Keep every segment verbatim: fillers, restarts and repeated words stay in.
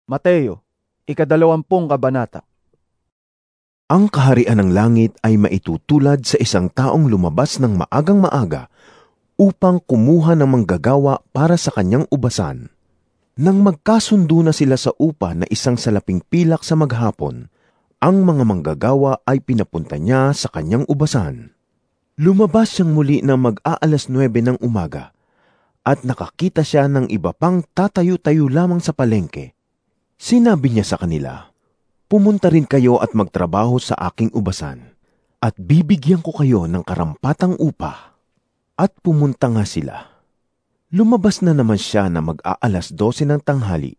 Mateo, ikadalawampung kabanata. Ang kaharian ng langit ay maitutulad sa isang taong lumabas ng maagang maaga upang kumuha ng manggagawa para sa kanyang ubasan. Nang magkasundo na sila sa upa na isang salaping pilak sa maghapon, ang mga manggagawa ay pinapunta niya sa kanyang ubasan. Lumabas siyang muli na mag-aalas nuwebe ng umaga at nakakita siya ng iba pang tatayo-tayo lamang sa palengke. Sinabi niya sa kanila, "Pumunta rin kayo at magtrabaho sa aking ubasan, at bibigyan ko kayo ng karampatang upa." At pumunta nga sila. Lumabas na naman siya na mag-aalas dose ng tanghali,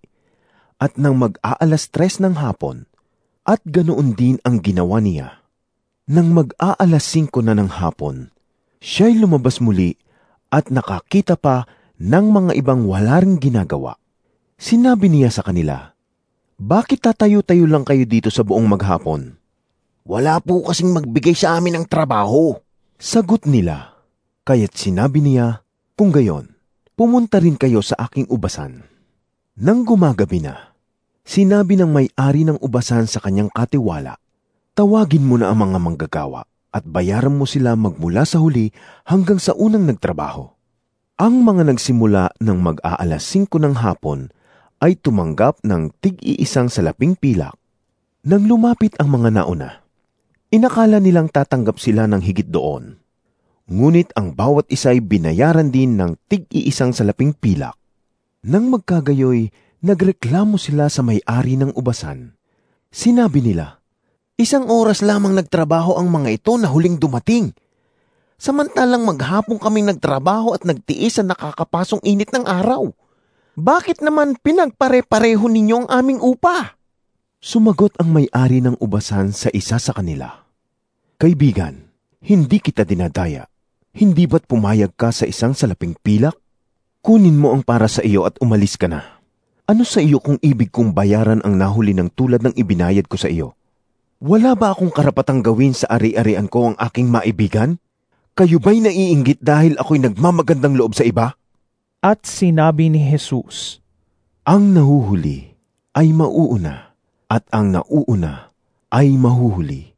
at nang mag-aalas tres ng hapon, at ganoon din ang ginawa niya. Nang mag-aalas singko na ng hapon, siya'y lumabas muli at nakakita pa ng mga ibang wala ring ginagawa. Sinabi niya sa kanila, "Bakit tatayo-tayo lang kayo dito sa buong maghapon?" "Wala po kasing magbigay sa amin ng trabaho," sagot nila. Kaya't sinabi niya, "Kung gayon, pumunta rin kayo sa aking ubasan." Nang gumagabi na, sinabi ng may-ari ng ubasan sa kanyang katiwala, "Tawagin mo na ang mga manggagawa at bayaran mo sila magmula sa huli hanggang sa unang nagtrabaho." Ang mga nagsimula ng mag-aalas singko ng hapon ay tumanggap ng tig-iisang salaping pilak. Nang lumapit ang mga nauna, inakala nilang tatanggap sila ng higit doon. Ngunit ang bawat isa'y binayaran din ng tig-iisang salaping pilak. Nang magkagayoy, nagreklamo sila sa may-ari ng ubasan. Sinabi nila, "Isang oras lamang nagtrabaho ang mga ito na huling dumating. Samantalang maghapon kaming nagtrabaho at nagtiis sa nakakapasong init ng araw. Bakit naman pinagpare-pareho ninyo ang aming upa?" Sumagot ang may-ari ng ubasan sa isa sa kanila, "Kaibigan, hindi kita dinadaya. Hindi ba't pumayag ka sa isang salaping pilak? Kunin mo ang para sa iyo at umalis ka na. Ano sa iyo kung ibig kong bayaran ang nahuli ng tulad ng ibinayad ko sa iyo? Wala ba akong karapatang gawin sa ari-arian ko ang aking maibigan? Kayo ba'y naiinggit dahil ako'y nagmamagandang loob sa iba?" At sinabi ni Jesus, "Ang nahuhuli ay mauuna, at ang nauuna ay mahuhuli."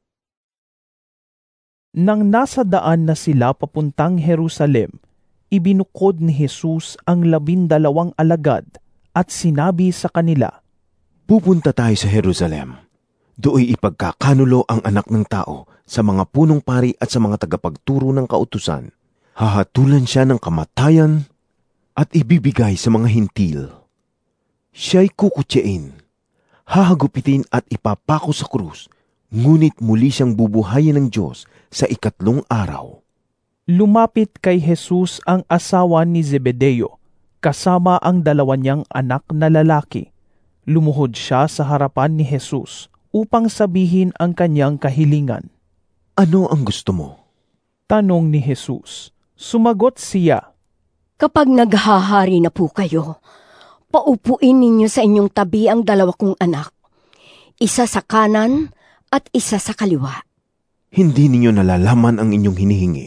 Nang nasa daan na sila papuntang Jerusalem, ibinukod ni Jesus ang labindalawang alagad at sinabi sa kanila, "Pupunta tayo sa Jerusalem. Dooy ipagkakanulo ang anak ng tao sa mga punong pari at sa mga tagapagturo ng kautusan. Hahatulan siya ng kamatayan at ibibigay sa mga hintil. Siya'y kukutyain, hahagupitin at ipapako sa krus, ngunit muli siyang bubuhayin ng Diyos sa ikatlong araw." Lumapit kay Jesus ang asawa ni Zebedeo, kasama ang dalawa niyang anak na lalaki. Lumuhod siya sa harapan ni Jesus upang sabihin ang kanyang kahilingan. "Ano ang gusto mo?" tanong ni Jesus. Sumagot siya, "Kapag naghahari na po kayo, paupuin ninyo sa inyong tabi ang dalawa kong anak, isa sa kanan at isa sa kaliwa." "Hindi ninyo nalalaman ang inyong hinihingi,"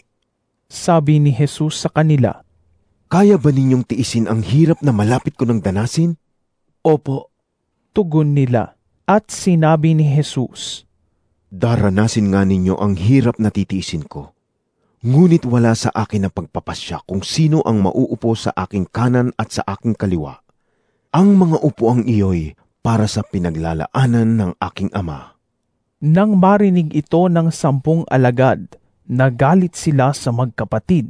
sabi ni Jesus sa kanila. "Kaya ba ninyong tiisin ang hirap na malapit ko ng danasin?" Opo, tugon nila. At sinabi ni Jesus, "Daranasin nga ninyo ang hirap na titiisin ko. Ngunit wala sa akin na pagpapasya kung sino ang mauupo sa aking kanan at sa aking kaliwa. Ang mga upuang iyo'y para sa pinaglalaanan ng aking Ama." Nang marinig ito ng sampung alagad, nagalit sila sa magkapatid.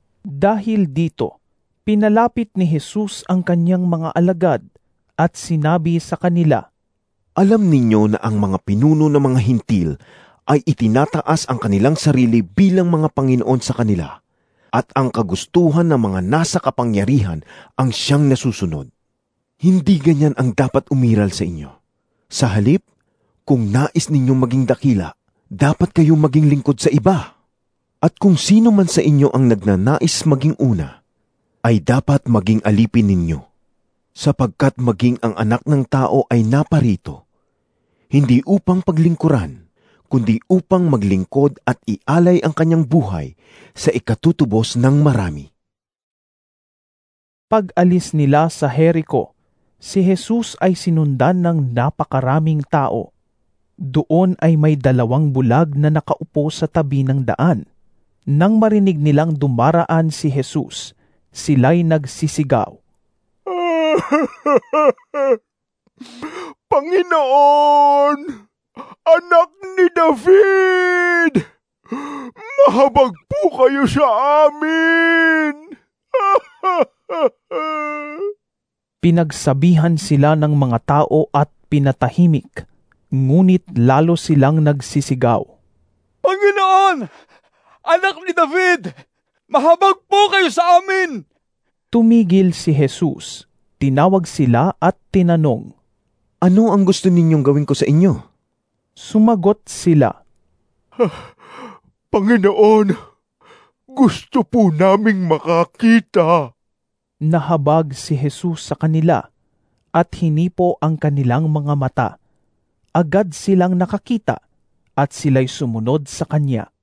Dahil dito, pinalapit ni Jesus ang kanyang mga alagad at sinabi sa kanila, "Alam ninyo na ang mga pinuno ng mga hintil ay itinataas ang kanilang sarili bilang mga Panginoon sa kanila, at ang kagustuhan ng mga nasa kapangyarihan ang siyang nasusunod. Hindi ganyan ang dapat umiral sa inyo. Sa halip, kung nais ninyong maging dakila, dapat kayong maging lingkod sa iba. At kung sino man sa inyo ang nagnanais maging una, ay dapat maging alipin ninyo. Sapagkat maging ang anak ng tao ay naparito, hindi upang paglingkuran, kundi upang maglingkod at ialay ang kanyang buhay sa ikatutubos ng marami." Pag-alis nila sa Jericho, Si Jesus ay sinundan ng napakaraming tao. Doon ay may dalawang bulag na nakaupo sa tabi ng daan. Nang marinig nilang dumaraan si Jesus, sila'y nagsisigaw, Panginoon, anak ni David, mahabag po kayo sa amin. Pinagsabihan sila ng mga tao at pinatahimik, ngunit lalo silang nagsisigaw, Panginoon, anak ni David, mahabag po kayo sa amin. Tumigil si Jesus, tinawag sila at tinanong, Ano ang gusto ninyong gawin ko sa inyo? Sumagot sila, Panginoon, gusto po naming makakita. Nahabag si Jesus sa kanila at hinipo ang kanilang mga mata. Agad silang nakakita at sila'y sumunod sa kanya.